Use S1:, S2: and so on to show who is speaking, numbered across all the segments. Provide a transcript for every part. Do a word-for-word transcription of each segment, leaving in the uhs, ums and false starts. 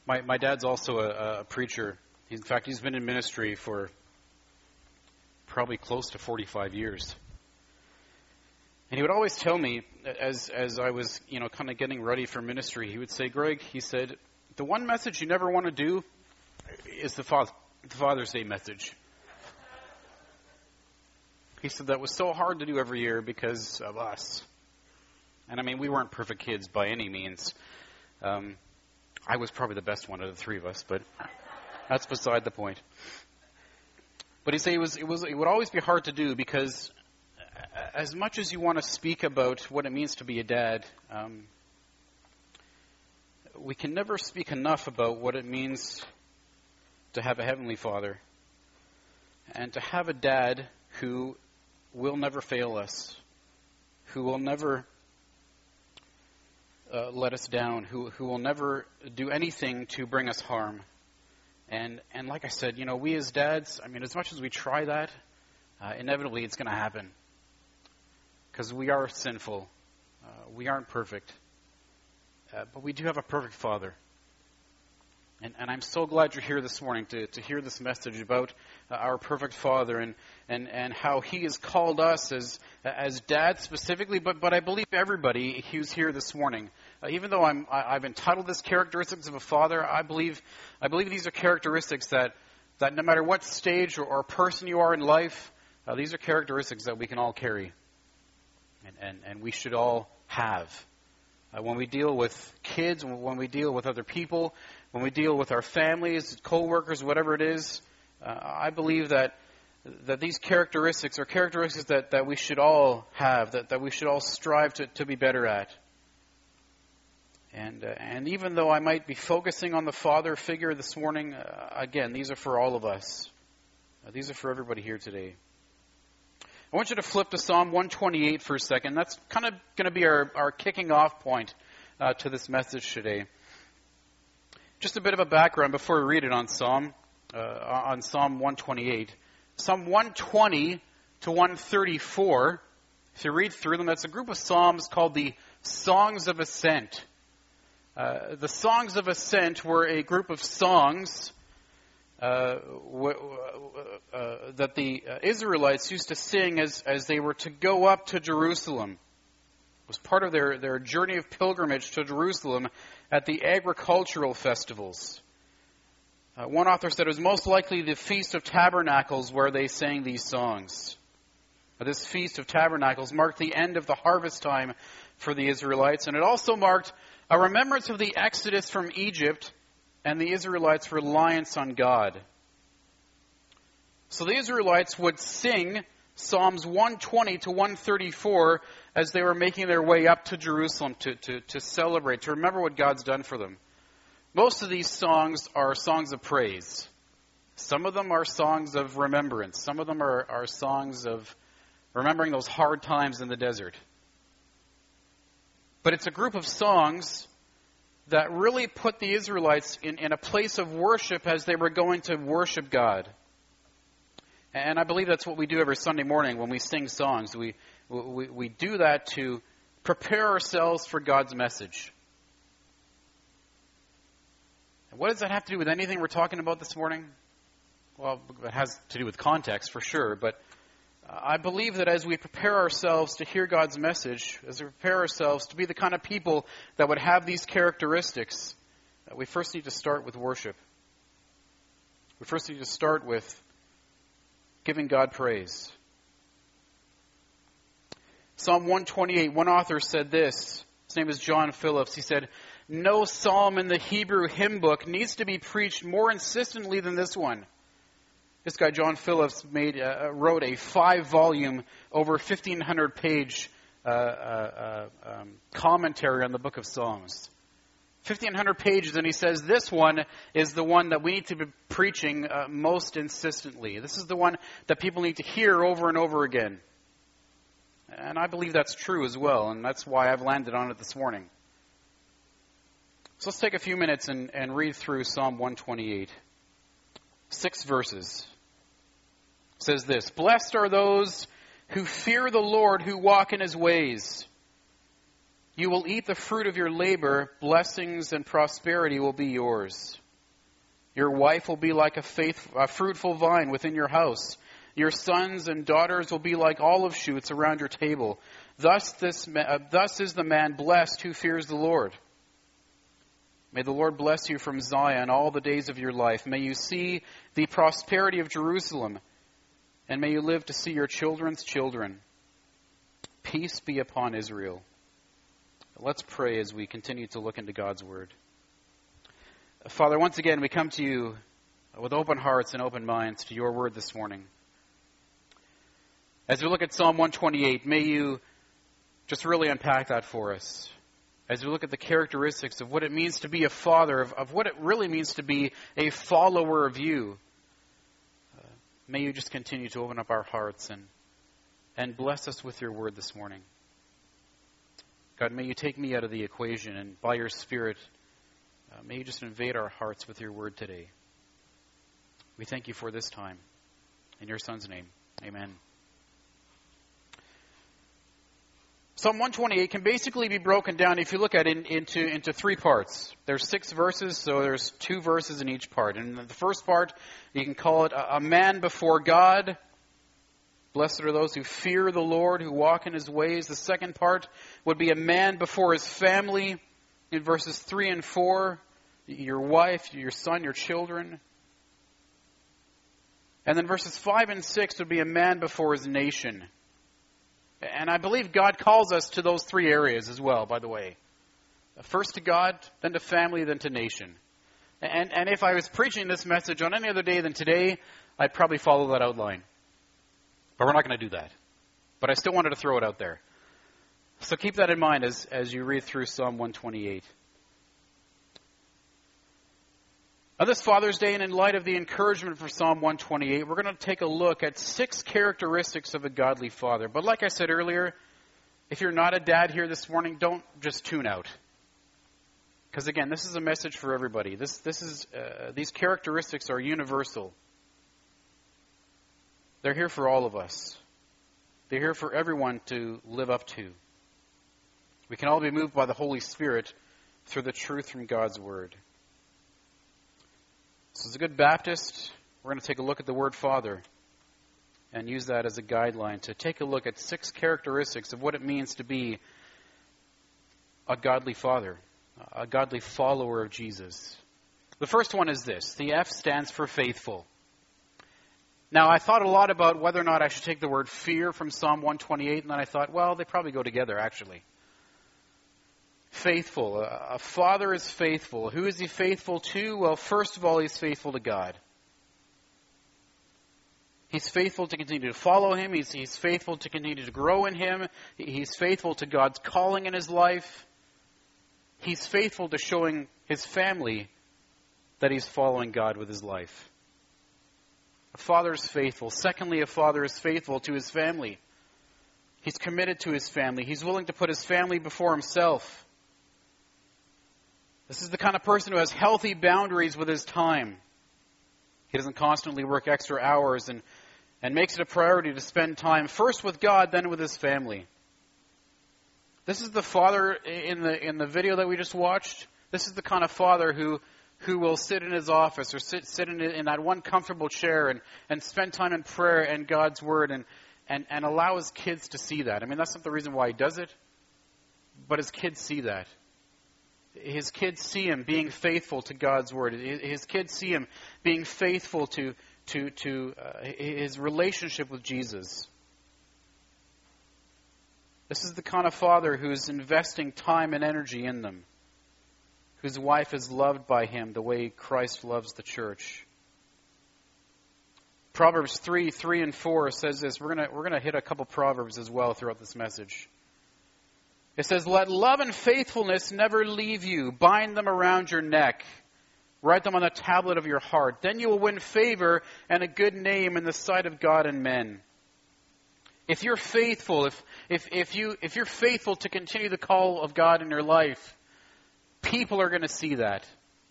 S1: My my dad's also a, a preacher. In fact, he's been in ministry for probably close to forty-five years. And he would always tell me, as as I was, you know, kind of getting ready for ministry, he would say, Greg, he said, the one message you never want to do is the, Father, the Father's Day message. He said that was so hard to do every year because of us. And I mean, we weren't perfect kids by any means. Um, I was probably the best one of the three of us, but that's beside the point. But he said it was, it was, it would always be hard to do because as much as you want to speak about what it means to be a dad, um, we can never speak enough about what it means to have a Heavenly Father and to have a dad who will never fail us, who will never uh, let us down, who who will never do anything to bring us harm. And and like I said, you know, we as dads, I mean, as much as we try that, uh, inevitably it's going to happen. Because we are sinful. Uh, we aren't perfect. Uh, but we do have a perfect Father. And, and I'm so glad you're here this morning to, to hear this message about uh, our perfect Father and, and, and how He has called us as as dads specifically, but, but I believe everybody who's here this morning. Uh, even though I'm, I, I've entitled this Characteristics of a Father, I believe I believe these are characteristics that, that no matter what stage or, or person you are in life, uh, these are characteristics that we can all carry. And, and, and we should all have. Uh, when we deal with kids, when we deal with other people, when we deal with our families, co-workers, whatever it is, uh, I believe that that these characteristics are characteristics that, that we should all have, that, that we should all strive to, to be better at. And uh, and even though I might be focusing on the father figure this morning, uh, again, these are for all of us. Uh, these are for everybody here today. I want you to flip to Psalm one twenty-eight for a second. That's kind of going to be our, our kicking off point uh, to this message today. Just a bit of a background before we read it on Psalm, uh, on Psalm one twenty-eight. Psalm one twenty to one thirty-four, if you read through them, that's a group of psalms called the Songs of Ascent. Uh, the Songs of Ascent were a group of songs Uh, w- uh, uh, that the uh, Israelites used to sing as, as they were to go up to Jerusalem. It was part of their, their journey of pilgrimage to Jerusalem at the agricultural festivals. Uh, one author said it was most likely the Feast of Tabernacles where they sang these songs. Uh, this Feast of Tabernacles marked the end of the harvest time for the Israelites, and it also marked a remembrance of the Exodus from Egypt and the Israelites' reliance on God. So the Israelites would sing Psalms one twenty to one thirty-four as they were making their way up to Jerusalem to, to, to celebrate, to remember what God's done for them. Most of these songs are songs of praise. Some of them are songs of remembrance. Some of them are, are songs of remembering those hard times in the desert. But it's a group of songs that really put the Israelites in, in a place of worship as they were going to worship God. And I believe that's what we do every Sunday morning when we sing songs. We, we, we do that to prepare ourselves for God's message. And what does that have to do with anything we're talking about this morning? Well, it has to do with context for sure, but I believe that as we prepare ourselves to hear God's message, as we prepare ourselves to be the kind of people that would have these characteristics, we first need to start with worship. We first need to start with giving God praise. Psalm one twenty-eight, one author said this. His name is John Phillips. He said, "No psalm in the Hebrew hymn book needs to be preached more insistently than this one." This guy, John Phillips, made uh, wrote a five-volume, over fifteen hundred page uh, uh, um, commentary on the Book of Psalms. fifteen hundred pages, and he says this one is the one that we need to be preaching uh, most insistently. This is the one that people need to hear over and over again. And I believe that's true as well, and that's why I've landed on it this morning. So let's take a few minutes and, and read through Psalm one twenty-eight. Six verses. It says this: "Blessed are those who fear the Lord, who walk in His ways. You will eat the fruit of your labor. Blessings and prosperity will be yours. Your wife will be like a, faith, a fruitful vine within your house. Your sons and daughters will be like olive shoots around your table. Thus, this, uh, thus is the man blessed who fears the Lord. May the Lord bless you from Zion all the days of your life. May you see the prosperity of Jerusalem, and may you live to see your children's children. Peace be upon Israel. Let's pray as we continue to look into God's Word. Father, once again, we come to you with open hearts and open minds to your Word this morning. As we look at Psalm one twenty-eight, may you just really unpack that for us. As we look at the characteristics of what it means to be a father, of, of what it really means to be a follower of you, uh, may you just continue to open up our hearts and, and bless us with your word this morning. God, may you take me out of the equation, and by your Spirit, uh, may you just invade our hearts with your word today. We thank you for this time. In your Son's name, amen. Psalm one twenty-eight can basically be broken down, if you look at it, in, into, into three parts. There's six verses, so there's two verses in each part. And the first part, you can call it a, a man before God. Blessed are those who fear the Lord, who walk in his ways. The second part would be a man before his family. In verses three and four, your wife, your son, your children. And then verses five and six would be a man before his nation. And I believe God calls us to those three areas as well, by the way. First to God, then to family, then to nation. And, and if I was preaching this message on any other day than today, I'd probably follow that outline. But we're not going to do that. But I still wanted to throw it out there. So keep that in mind as, as you read through Psalm one twenty-eight. On this Father's Day, and in light of the encouragement for Psalm one twenty-eight, we're going to take a look at six characteristics of a godly father. But like I said earlier, if you're not a dad here this morning, don't just tune out. Because again, this is a message for everybody. This, this is, uh, these characteristics are universal. They're here for all of us. They're here for everyone to live up to. We can all be moved by the Holy Spirit through the truth from God's Word. So as a good Baptist, we're going to take a look at the word Father and use that as a guideline to take a look at six characteristics of what it means to be a godly father, a godly follower of Jesus. The first one is this. The F stands for faithful. Now, I thought a lot about whether or not I should take the word fear from Psalm one twenty-eight, and then I thought, well, they probably go together, actually. Faithful. A father is faithful. Who is he faithful to? Well, first of all, he's faithful to God. He's faithful to continue to follow him. He's, he's faithful to continue to grow in him. He's faithful to God's calling in his life. He's faithful to showing his family that he's following God with his life. A father is faithful. Secondly, a father is faithful to his family. He's committed to his family. He's willing to put his family before himself. This is the kind of person who has healthy boundaries with his time. He doesn't constantly work extra hours and, and makes it a priority to spend time first with God, then with his family. This is the father in the in the video that we just watched. This is the kind of father who who will sit in his office or sit sit in, in that one comfortable chair and, and spend time in prayer and God's Word and, and, and allow his kids to see that. I mean, that's not the reason why he does it, but his kids see that. His kids see him being faithful to God's Word. His kids see him being faithful to to to uh, his relationship with Jesus. This is the kind of father who is investing time and energy in them, whose wife is loved by him the way Christ loves the church. Proverbs three, three and four says this. We're gonna we're gonna hit a couple proverbs as well throughout this message. It says, "Let love and faithfulness never leave you. Bind them around your neck. Write them on the tablet of your heart. Then you will win favor and a good name in the sight of God and men." If you're faithful, if if if you if you're faithful to continue the call of God in your life, people are going to see that.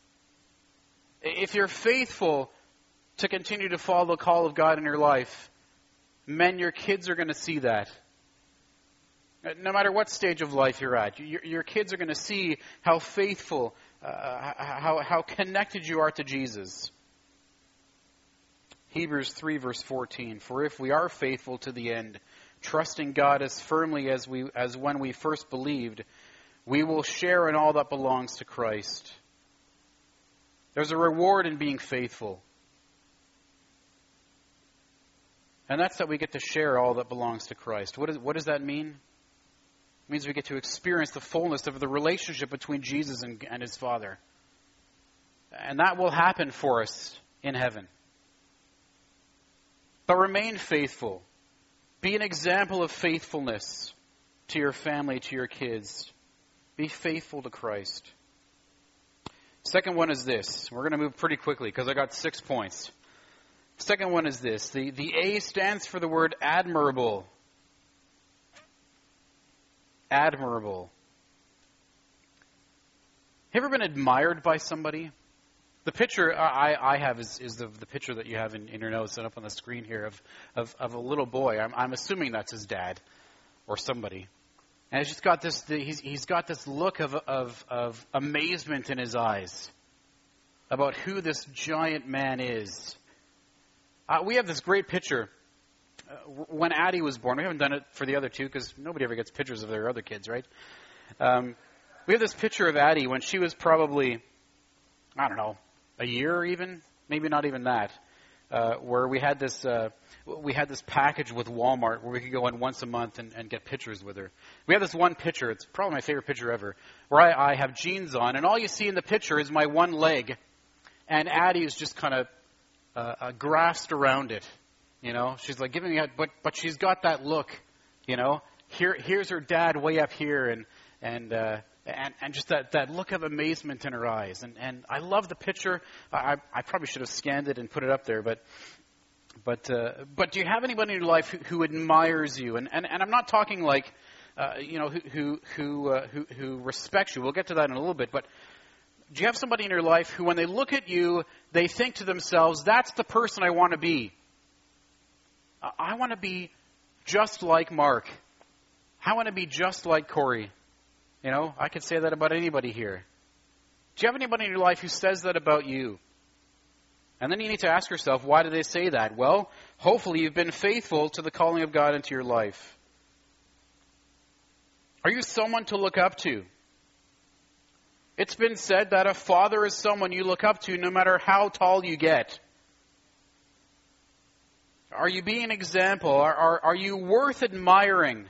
S1: If you're faithful to continue to follow the call of God in your life, men, your kids are going to see that. No matter what stage of life you're at, your, your kids are going to see how faithful, uh, how, how connected you are to Jesus. Hebrews three verse fourteen, for if we are faithful to the end, trusting God as firmly as we as when we first believed, we will share in all that belongs to Christ. There's a reward in being faithful. And that's that we get to share all that belongs to Christ. What, is, what does that mean? It means we get to experience the fullness of the relationship between Jesus and, and His Father. And that will happen for us in heaven. But remain faithful. Be an example of faithfulness to your family, to your kids. Be faithful to Christ. Second one is this. We're going to move pretty quickly because I got six points. Second one is this. The, the A stands for the word admirable. Admirable. Have you ever been admired by somebody? The picture I, I have is, is the, the picture that you have in, in your notes and up on the screen here of, of, of a little boy. I'm, I'm assuming that's his dad or somebody. And he's just got this, he's, he's got this look of, of, of amazement in his eyes about who this giant man is. Uh, we have this great picture. Uh, when Addie was born, we haven't done it for the other two because nobody ever gets pictures of their other kids, right? Um, we have this picture of Addie when she was probably, I don't know, a year even, maybe not even that, uh, where we had this uh, we had this package with Walmart where we could go in once a month and, and get pictures with her. We have this one picture, it's probably my favorite picture ever, where I, I have jeans on, and all you see in the picture is my one leg, and Addie is just kind of uh, uh, grasped around it, you know. She's like giving me a, but but she's got that look, you know. Here here's her dad way up here, and and. Uh, And, and just that, that look of amazement in her eyes. And, and I love the picture. I, I probably should have scanned it and put it up there. But but uh, but do you have anybody in your life who, who admires you? And, and, and I'm not talking like, uh, you know, who who who, uh, who who respects you. We'll get to that in a little bit. But do you have somebody in your life who, when they look at you, they think to themselves, that's the person I want to be. I want to be just like Mark. I want to be just like Corey. You know, I could say that about anybody here. Do you have anybody in your life who says that about you? And then you need to ask yourself, why do they say that? Well, hopefully you've been faithful to the calling of God into your life. Are you someone to look up to? It's been said that a father is someone you look up to no matter how tall you get. Are you being an example? Are, are, are you worth admiring?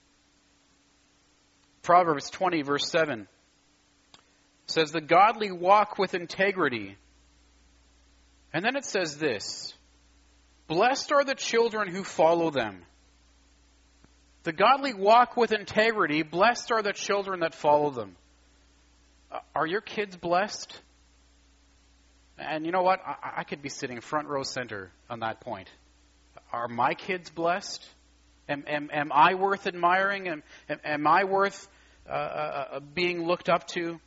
S1: Proverbs twenty, verse seven says, the godly walk with integrity. And then it says this, blessed are the children who follow them. The godly walk with integrity. Blessed are the children that follow them. Uh, are your kids blessed? And you know what? I, I could be sitting front row center on that point. Are my kids blessed? Am, am, am I worth admiring? Am, am, am I worth uh, uh, being looked up to?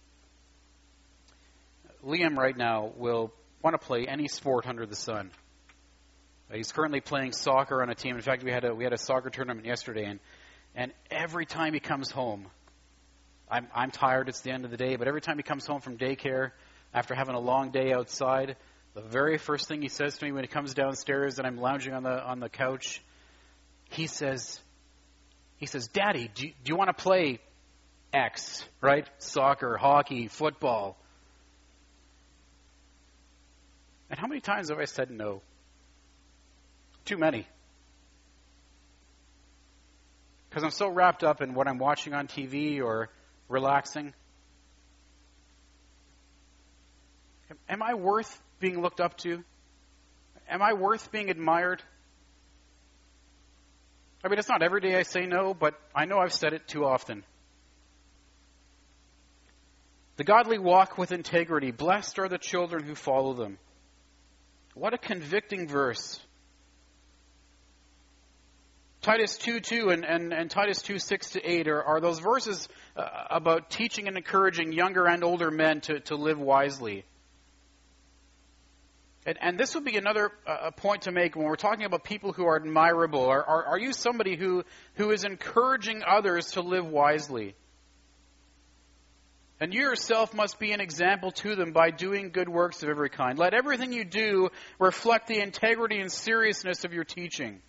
S1: Liam right now will want to play any sport under the sun. Uh, he's currently playing soccer on a team. In fact, we had a we had a soccer tournament yesterday, and and every time he comes home, I'm I'm tired. It's the end of the day, but every time he comes home from daycare after having a long day outside, the very first thing he says to me when he comes downstairs and I'm lounging on the on the couch, he says, he says, Daddy, do you, do you want to play X, right? Soccer, hockey, football. And how many times have I said no? Too many. Because I'm so wrapped up in what I'm watching on T V or relaxing. Am I worth being looked up to? Am I worth being admired? I mean, it's not every day I say no, but I know I've said it too often. The godly walk with integrity. Blessed are the children who follow them. What a convicting verse. Titus two two and, and, and Titus two six to eight are, are those verses uh, about teaching and encouraging younger and older men to, to live wisely. And, and this would be another uh, point to make when we're talking about people who are admirable. Are, are, are you somebody who, who is encouraging others to live wisely? And you yourself must be an example to them by doing good works of every kind. Let everything you do reflect the integrity and seriousness of your teaching.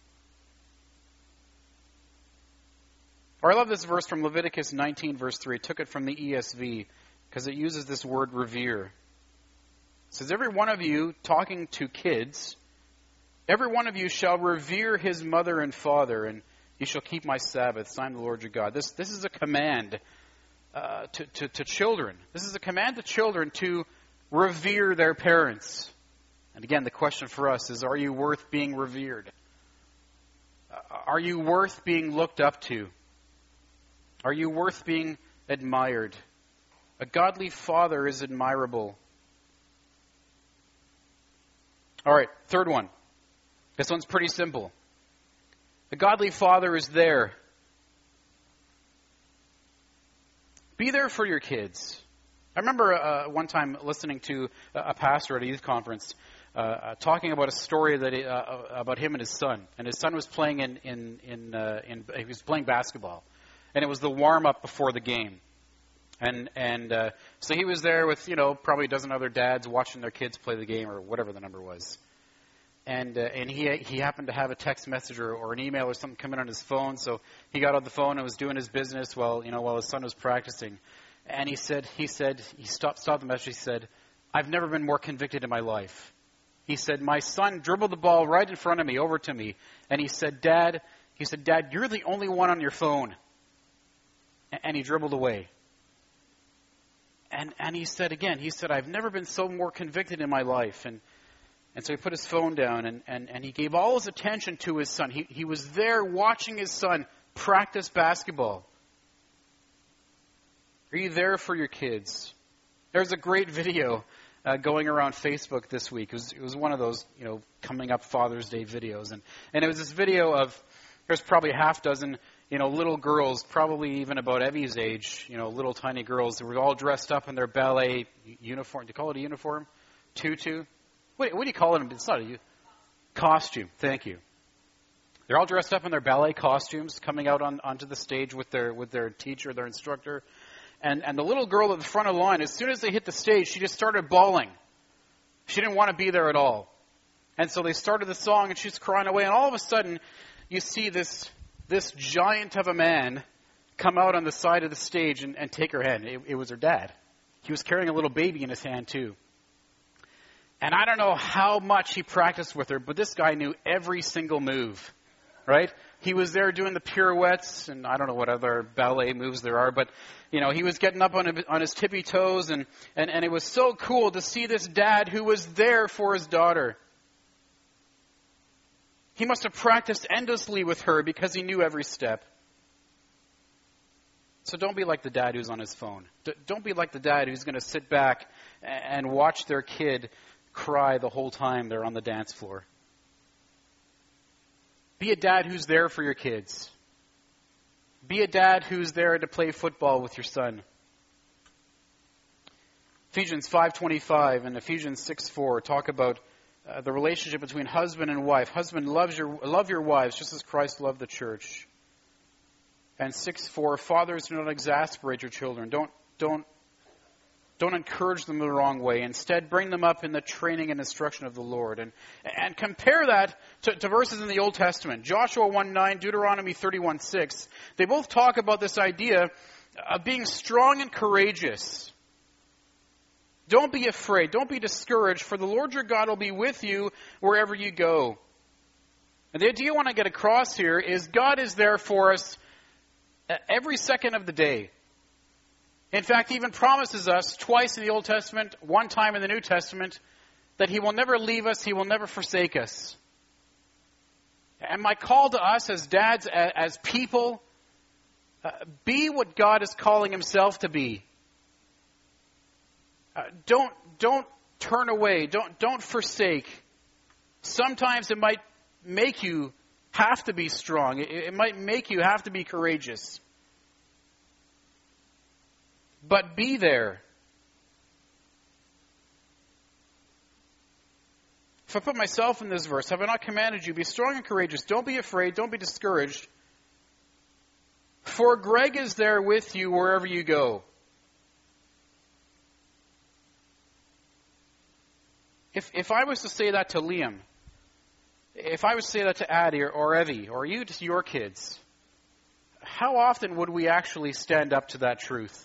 S1: Or I love this verse from Leviticus nineteen, verse three. I took it from the E S V because it uses this word revere. It says, every one of you, talking to kids, every one of you shall revere his mother and father, and you shall keep my Sabbaths. I am the Lord your God. This, this is a command uh, to, to, to children. This is a command to children to revere their parents. And again, the question for us is, are you worth being revered? Uh, are you worth being looked up to? Are you worth being admired? A godly father is admirable. All right, third one. This one's pretty simple. A godly father is there. Be there for your kids. I remember uh, one time listening to a pastor at a youth conference uh, talking about a story that he, uh, about him and his son. And his son was playing in in in, uh, in he was playing basketball, and it was the warm up before the game. And and uh, so he was there with, you know, probably a dozen other dads watching their kids play the game or whatever the number was. And uh, and he he happened to have a text message or, or an email or something come in on his phone. So he got on the phone and was doing his business while, you know, while his son was practicing. And he said he said he stopped stopped the message. He said, "I've never been more convicted in my life." He said, "My son dribbled the ball right in front of me, over to me, and he said, Dad, he said, Dad, you're the only one on your phone." And he dribbled away. And and he said again, he said, "I've never been so more convicted in my life." And and so he put his phone down and, and, and he gave all his attention to his son. He he was there watching his son practice basketball. Are you there for your kids? There's a great video uh, going around Facebook this week. It was, it was one of those, you know, coming up Father's Day videos. And, and it was this video of, there's probably a half dozen, you know, little girls, probably even about Evie's age, you know, little tiny girls who were all dressed up in their ballet uniform. Do you call it a uniform? Tutu? What, what do you call it? It's not a costume. Thank you. They're all dressed up in their ballet costumes, coming out on onto the stage with their with their teacher, their instructor. And and the little girl at the front of the line, as soon as they hit the stage, she just started bawling. She didn't want to be there at all. And so they started the song, and she's crying away. And all of a sudden, you see this this giant of a man come out on the side of the stage and, and take her hand. It, it was her dad. He was carrying a little baby in his hand, too. And I don't know how much he practiced with her, but this guy knew every single move, right? He was there doing the pirouettes, and I don't know what other ballet moves there are, but, you know, he was getting up on, on his tippy toes, and, and, and it was so cool to see this dad who was there for his daughter. He must have practiced endlessly with her because he knew every step. So don't be like the dad who's on his phone. D- don't be like the dad who's going to sit back and watch their kid cry the whole time they're on the dance floor. Be a dad who's there for your kids. Be a dad who's there to play football with your son. Ephesians five twenty-five and Ephesians six four talk about uh, the relationship between husband and wife. Husband, loves your, love your wives just as Christ loved the church. And six four, fathers, do not exasperate your children. Don't don't don't encourage them the wrong way. Instead, bring them up in the training and instruction of the Lord. And and compare that to, to verses in the Old Testament. Joshua one nine, Deuteronomy thirty-one six. They both talk about this idea of being strong and courageous. Don't be afraid. Don't be discouraged, for the Lord your God will be with you wherever you go. And the idea I want to get across here is God is there for us every second of the day. In fact, he even promises us twice in the Old Testament, one time in the New Testament, that he will never leave us, he will never forsake us. And my call to us as dads, as people, uh, be what God is calling himself to be. Uh, don't don't turn away. Don't don't forsake. Sometimes it might make you have to be strong. It, it might make you have to be courageous. But be there. If I put myself in this verse, have I not commanded you, be strong and courageous, don't be afraid, don't be discouraged, for Greg is there with you wherever you go. If if I was to say that to Liam, if I was to say that to Addie or, or Evie, or you to your kids, how often would we actually stand up to that truth?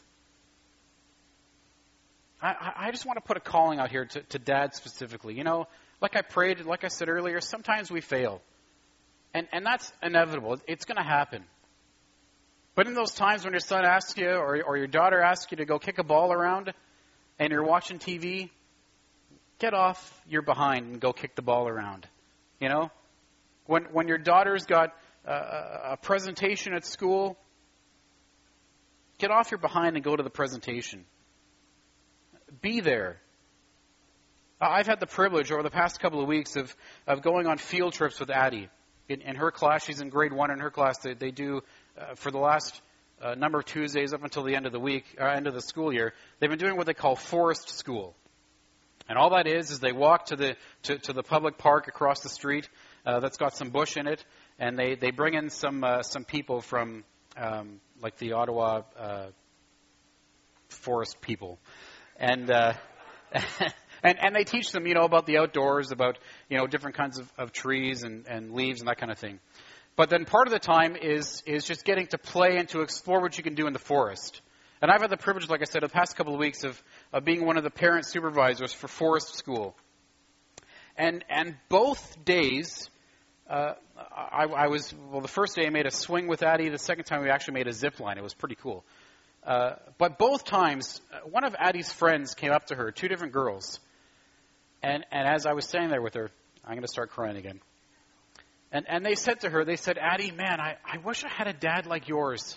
S1: I, I just want to put a calling out here to, to dad specifically. You know, like I prayed, like I said earlier, sometimes we fail. And and that's inevitable. It's going to happen. But in those times when your son asks you or, or your daughter asks you to go kick a ball around and you're watching T V, get off your behind and go kick the ball around. You know? When when your daughter's got a, a presentation at school, get off your behind and go to the presentation. Be there. I've had the privilege over the past couple of weeks of, of going on field trips with Addie. In, in her class, she's in grade one in her class. They, they do, uh, for the last uh, number of Tuesdays up until the end of the week, or end of the school year, they've been doing what they call forest school. And all that is, is they walk to the to, to the public park across the street uh, that's got some bush in it, and they, they bring in some uh, some people from, um, like the Ottawa uh, forest people. And... Uh, And and they teach them, you know, about the outdoors, about, you know, different kinds of, of trees and, and leaves and that kind of thing. But then part of the time is is just getting to play and to explore what you can do in the forest. And I've had the privilege, like I said, the past couple of weeks of, of being one of the parent supervisors for forest school. And and both days, uh, I, I was, well, the first day I made a swing with Addie. The second time we actually made a zip line. It was pretty cool. Uh, but both times, one of Addie's friends came up to her, two different girls. And and as I was standing there with her, I'm going to start crying again. And and they said to her, they said, Addie, man, I, I wish I had a dad like yours.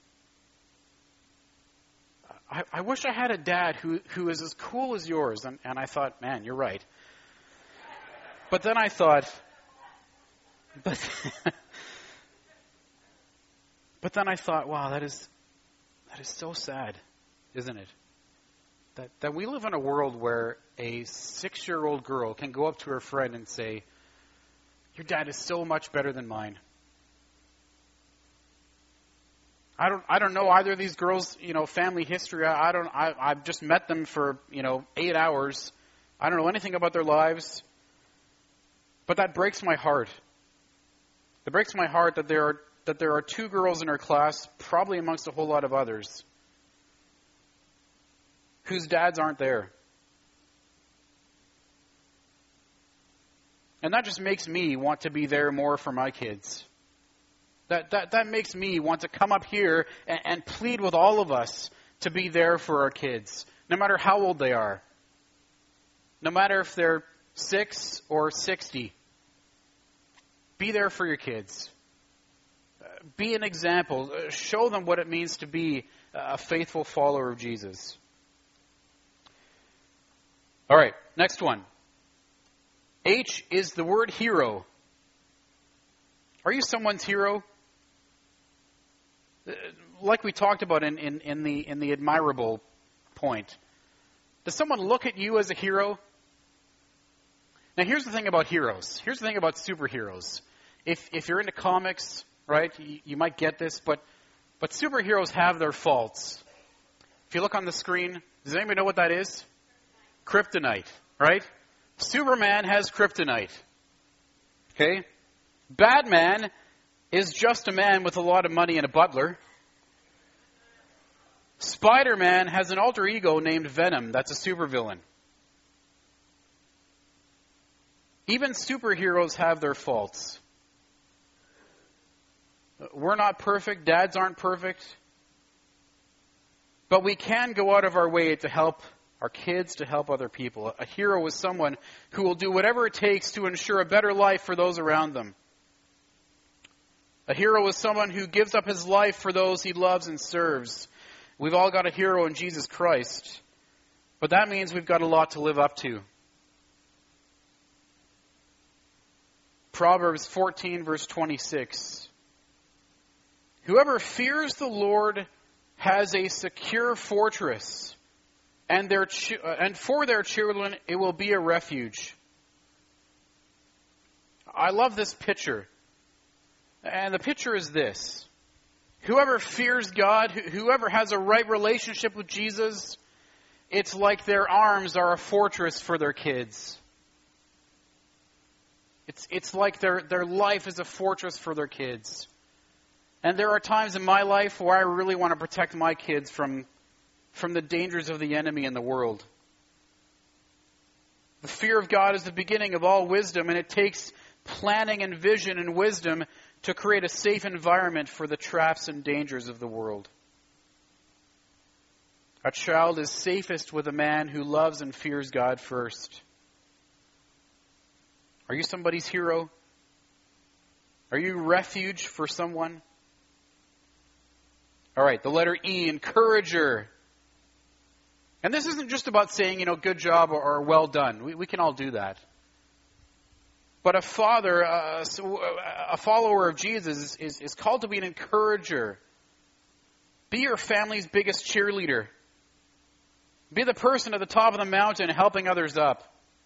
S1: I, I wish I had a dad who, who is as cool as yours. And, and I thought, man, you're right. But then I thought, but, but then I thought, wow, that is that is so sad, isn't it? That, that we live in a world where a six-year-old girl can go up to her friend and say, your dad is so much better than mine. I don't I don't know either of these girls, you know, family history. I, I don't I I've just met them for, you know, eight hours. I don't know anything about their lives. But that breaks my heart. It breaks my heart that there are that there are two girls in her class, probably amongst a whole lot of others, whose dads aren't there. And that just makes me want to be there more for my kids. That that, that makes me want to come up here and, and plead with all of us to be there for our kids, no matter how old they are. No matter if they're six or sixty. Be there for your kids. Be an example. Show them what it means to be a faithful follower of Jesus. All right, next one. H is the word hero. Are you someone's hero? Like we talked about in, in, in the in the admirable point. Does someone look at you as a hero? Now here's the thing about heroes. Here's the thing about superheroes. If if you're into comics, right, you, you might get this, but but superheroes have their faults. If you look on the screen, does anybody know what that is? Kryptonite, right? Superman has kryptonite. Okay? Batman is just a man with a lot of money and a butler. Spider-Man has an alter ego named Venom. That's a supervillain. Even superheroes have their faults. We're not perfect. Dads aren't perfect. But we can go out of our way to help our kids, to help other people. A hero is someone who will do whatever it takes to ensure a better life for those around them. A hero is someone who gives up his life for those he loves and serves. We've all got a hero in Jesus Christ. But that means we've got a lot to live up to. Proverbs fourteen, verse twenty-six. Whoever fears the Lord has a secure fortress, and their chi- and for their children it will be a refuge. I love this picture. And the picture is this. Whoever fears God, whoever has a right relationship with Jesus, it's like their arms are a fortress for their kids. It's it's like their, their life is a fortress for their kids. And there are times in my life where I really want to protect my kids from, from the dangers of the enemy in the world. The fear of God is the beginning of all wisdom, and it takes planning and vision and wisdom to create a safe environment for the traps and dangers of the world. A child is safest with a man who loves and fears God first. Are you somebody's hero? Are you refuge for someone? All right, the letter E, encourager. And this isn't just about saying, you know, good job or, or well done. We, we can all do that. But a father, uh, a follower of Jesus, is, is called to be an encourager. Be your family's biggest cheerleader. Be the person at the top of the mountain helping others up.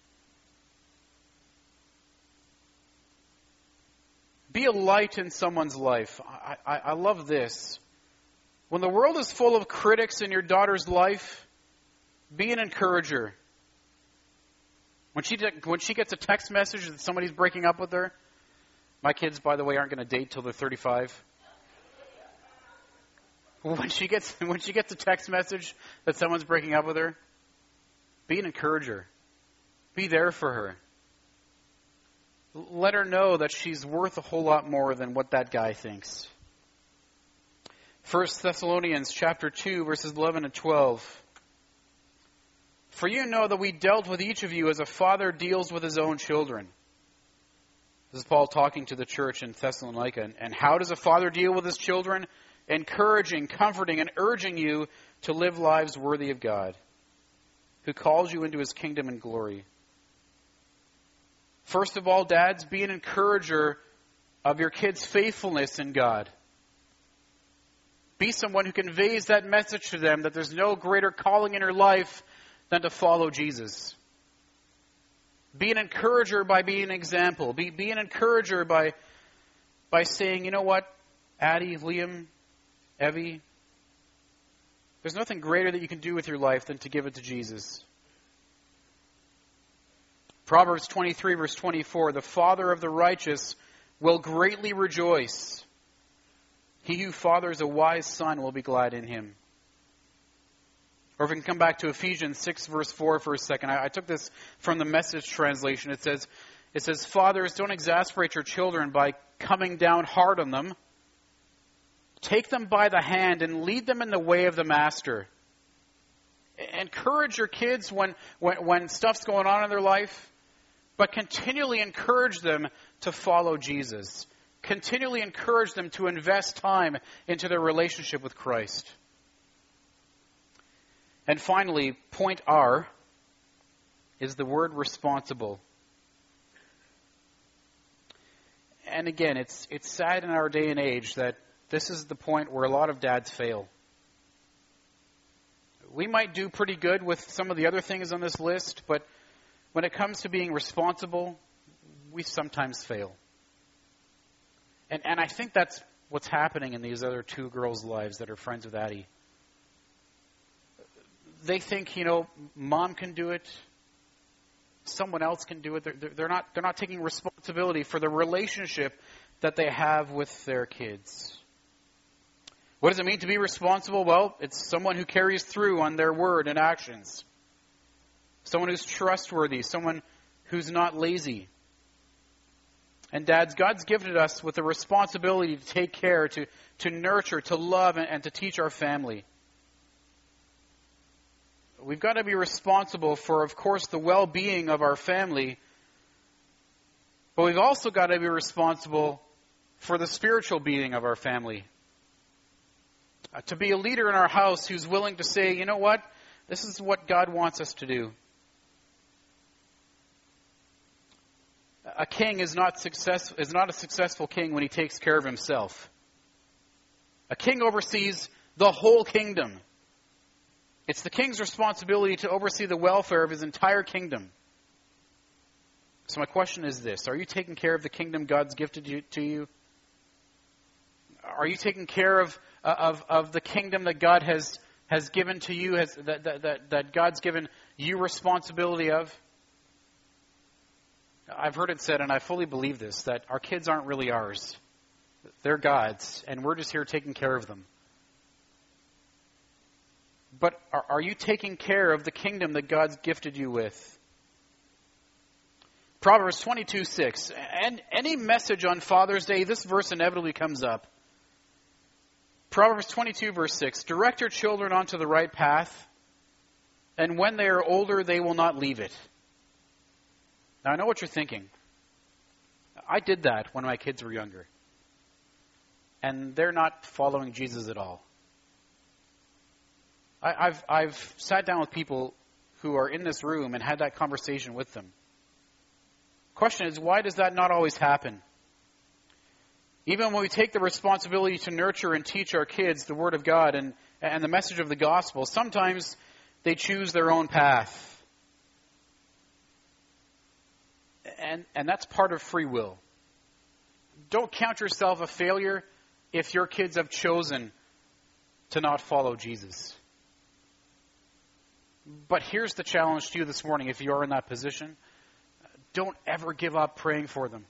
S1: Be a light in someone's life. I, I, I love this. When the world is full of critics in your daughter's life, be an encourager. When she when she gets a text message that somebody's breaking up with her, my kids, by the way, aren't going to date till they're thirty-five. When she gets when she gets a text message that someone's breaking up with her, be an encourager. Be there for her. Let her know that she's worth a whole lot more than what that guy thinks. First Thessalonians chapter two, verses eleven and twelve. For you know that we dealt with each of you as a father deals with his own children. This is Paul talking to the church in Thessalonica. And how does a father deal with his children? Encouraging, comforting, and urging you to live lives worthy of God, who calls you into his kingdom and glory. First of all, dads, be an encourager of your kids' faithfulness in God. Be someone who conveys that message to them that there's no greater calling in your life than to follow Jesus. Be an encourager by being an example. Be, be an encourager by, by saying, you know what, Addie, Liam, Evie, there's nothing greater that you can do with your life than to give it to Jesus. Proverbs twenty-three, verse twenty-four, the father of the righteous will greatly rejoice. He who fathers a wise son will be glad in him. Or if we can come back to Ephesians six, verse four for a second. I, I took this from the Message translation. It says, it says, fathers, don't exasperate your children by coming down hard on them. Take them by the hand and lead them in the way of the master. Encourage your kids when, when, when stuff's going on in their life, but continually encourage them to follow Jesus. Continually encourage them to invest time into their relationship with Christ. And finally, point R is the word responsible. And again, it's it's sad in our day and age that this is the point where a lot of dads fail. We might do pretty good with some of the other things on this list, but when it comes to being responsible, we sometimes fail. And and I think that's what's happening in these other two girls' lives that are friends with Addie. They think, you know, mom can do it. Someone else can do it. They're, they're not they're not taking responsibility for the relationship that they have with their kids. What does it mean to be responsible? Well, it's someone who carries through on their word and actions. Someone who's trustworthy. Someone who's not lazy. And dads, God's gifted us with the responsibility to take care, to, to nurture, to love, and, and to teach our family. We've got to be responsible for, of course, the well-being of our family. But we've also got to be responsible for the spiritual being of our family. Uh, to be a leader in our house who's willing to say, you know what? This is what God wants us to do. A king is not success, is not a successful king when he takes care of himself. A king oversees the whole kingdom. It's the king's responsibility to oversee the welfare of his entire kingdom. So my question is this. Are you taking care of the kingdom God's gifted you, to you? Are you taking care of, of, of the kingdom that God has, has given to you, has, that, that, that, that God's given you responsibility of? I've heard it said, and I fully believe this, that our kids aren't really ours. They're God's, and we're just here taking care of them. But are, are you taking care of the kingdom that God's gifted you with? Proverbs twenty-two six. And any message on Father's Day, this verse inevitably comes up. Proverbs twenty-two verse six. Direct your children onto the right path, and when they are older, they will not leave it. Now, I know what you're thinking. I did that when my kids were younger. And they're not following Jesus at all. I, I've, I've sat down with people who are in this room and had that conversation with them. Question is, why does that not always happen? Even when we take the responsibility to nurture and teach our kids the Word of God and, and the message of the gospel, sometimes they choose their own path. And, and that's part of free will. Don't count yourself a failure if your kids have chosen to not follow Jesus. But here's the challenge to you this morning, if you are in that position. Don't ever give up praying for them.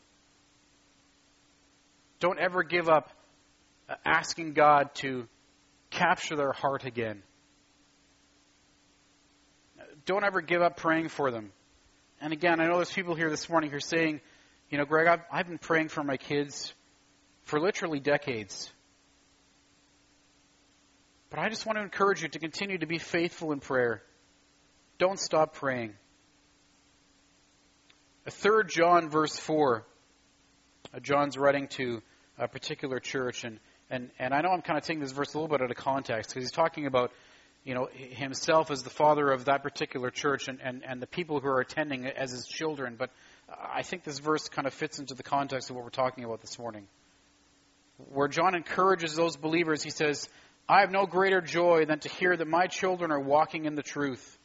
S1: Don't ever give up asking God to capture their heart again. Don't ever give up praying for them. And again, I know there's people here this morning who are saying, you know, Greg, I've, I've been praying for my kids for literally decades. But I just want to encourage you to continue to be faithful in prayer. Don't stop praying. Third John verse four. Uh, John's writing to a particular church, and, and, and I know I'm kind of taking this verse a little bit out of context because he's talking about, you know, himself as the father of that particular church and, and, and the people who are attending as his children. But I think this verse kind of fits into the context of what we're talking about this morning. Where John encourages those believers, he says, I have no greater joy than to hear that my children are walking in the truth.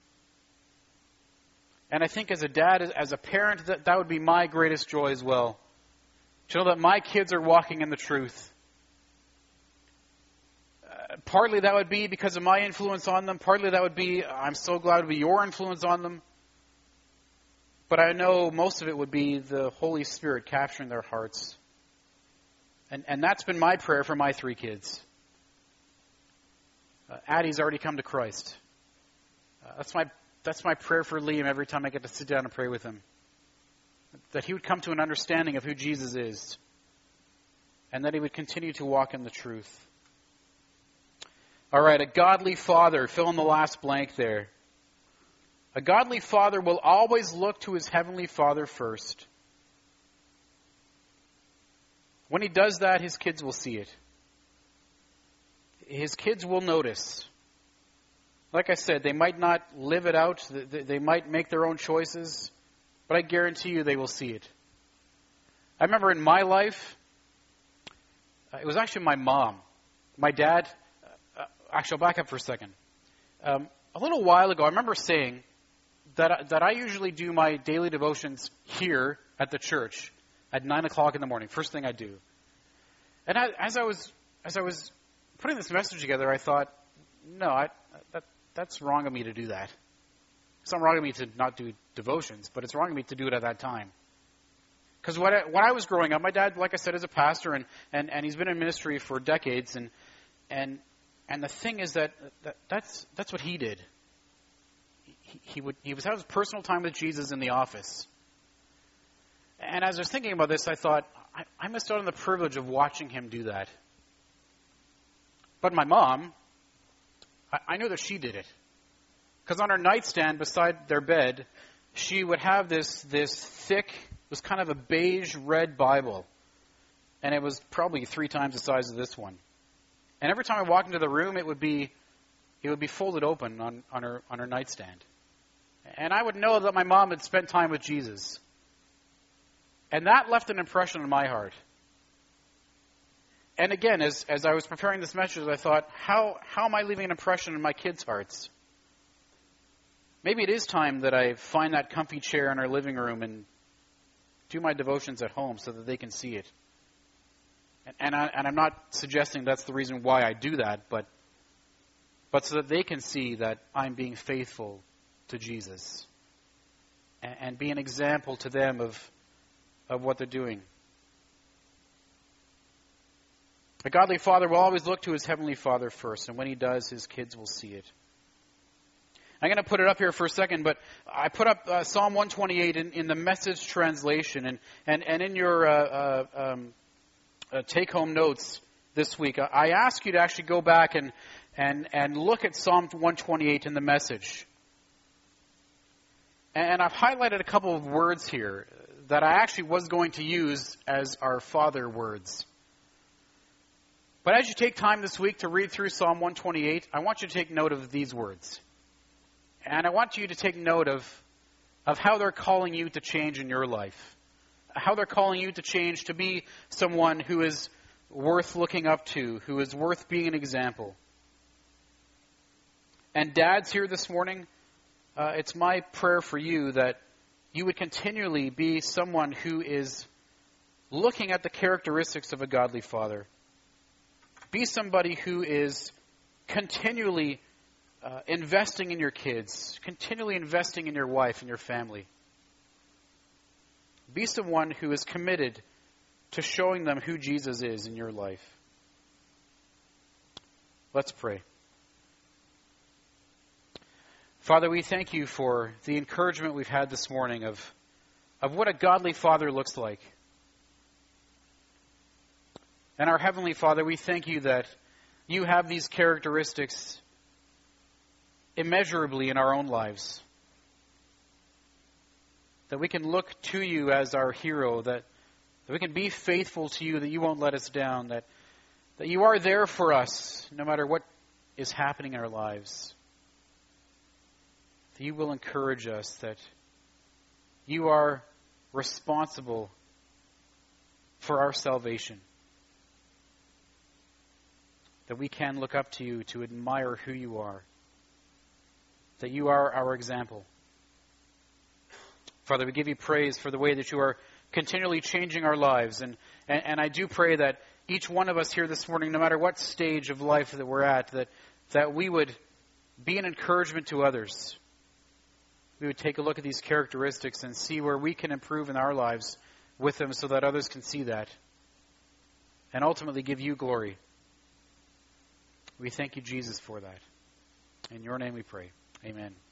S1: And I think as a dad, as a parent, that, that would be my greatest joy as well. To know that my kids are walking in the truth. Uh, partly that would be because of my influence on them. Partly that would be, I'm so glad it would be your influence on them. But I know most of it would be the Holy Spirit capturing their hearts. And, and that's been my prayer for my three kids. Uh, Addie's already come to Christ. Uh, that's my That's my prayer for Liam every time I get to sit down and pray with him. That he would come to an understanding of who Jesus is. And that he would continue to walk in the truth. All right, a godly father. Fill in the last blank there. A godly father will always look to his heavenly Father first. When he does that, his kids will see it. His kids will notice. Like I said, they might not live it out. They might make their own choices. But I guarantee you they will see it. I remember in my life, it was actually my mom. My dad, uh, actually I'll back up for a second. Um, a little while ago, I remember saying that, that I usually do my daily devotions here at the church at nine o'clock in the morning, first thing I do. And I, as I was as I was putting this message together, I thought, no, I, that, that's wrong of me to do that. It's not wrong of me to not do devotions, but it's wrong of me to do it at that time. Because when I, when I was growing up, my dad, like I said, is a pastor, and, and, and he's been in ministry for decades. And and and the thing is that, that that's that's what he did. He, he would he was having personal time with Jesus in the office. And as I was thinking about this, I thought, I, I missed out on the privilege of watching him do that. But my mom, I, I knew that she did it. Because on her nightstand beside their bed, she would have this this thick, it was kind of a beige red Bible. And it was probably three times the size of this one. And every time I walked into the room, it would be it would be folded open on, on her on her nightstand. And I would know that my mom had spent time with Jesus. And that left an impression on my heart. And again, as as I was preparing this message, I thought, how how am I leaving an impression in my kids' hearts? Maybe it is time that I find that comfy chair in our living room and do my devotions at home so that they can see it. And, and, I, and I'm not suggesting that's the reason why I do that, but but so that they can see that I'm being faithful to Jesus and, and be an example to them of, of what they're doing. A godly father will always look to his heavenly Father first, and when he does, his kids will see it. I'm going to put it up here for a second, but I put up uh, Psalm one twenty-eight in, in the Message translation, and, and, and in your uh, uh, um, uh, take-home notes this week, I ask you to actually go back and, and, and look at Psalm one twenty-eight in the Message. And I've highlighted a couple of words here that I actually was going to use as our Father words. But as you take time this week to read through Psalm one twenty-eight, I want you to take note of these words. And I want you to take note of, of how they're calling you to change in your life. How they're calling you to change to be someone who is worth looking up to, who is worth being an example. And dads here this morning, uh, it's my prayer for you that you would continually be someone who is looking at the characteristics of a godly father. Be somebody who is continually uh, investing in your kids, continually investing in your wife and your family. Be someone who is committed to showing them who Jesus is in your life. Let's pray. Father, we thank you for the encouragement we've had this morning of, of what a godly father looks like. And our Heavenly Father, we thank you that you have these characteristics immeasurably in our own lives. That we can look to you as our hero, that, that we can be faithful to you, that you won't let us down, that, that you are there for us no matter what is happening in our lives. That you will encourage us, that you are responsible for our salvation. That we can look up to you to admire who you are. That you are our example. Father, we give you praise for the way that you are continually changing our lives. And, and, and I do pray that each one of us here this morning, no matter what stage of life that we're at, that, that we would be an encouragement to others. We would take a look at these characteristics and see where we can improve in our lives with them so that others can see that. And ultimately give you glory. We thank you, Jesus, for that. In your name we pray. Amen.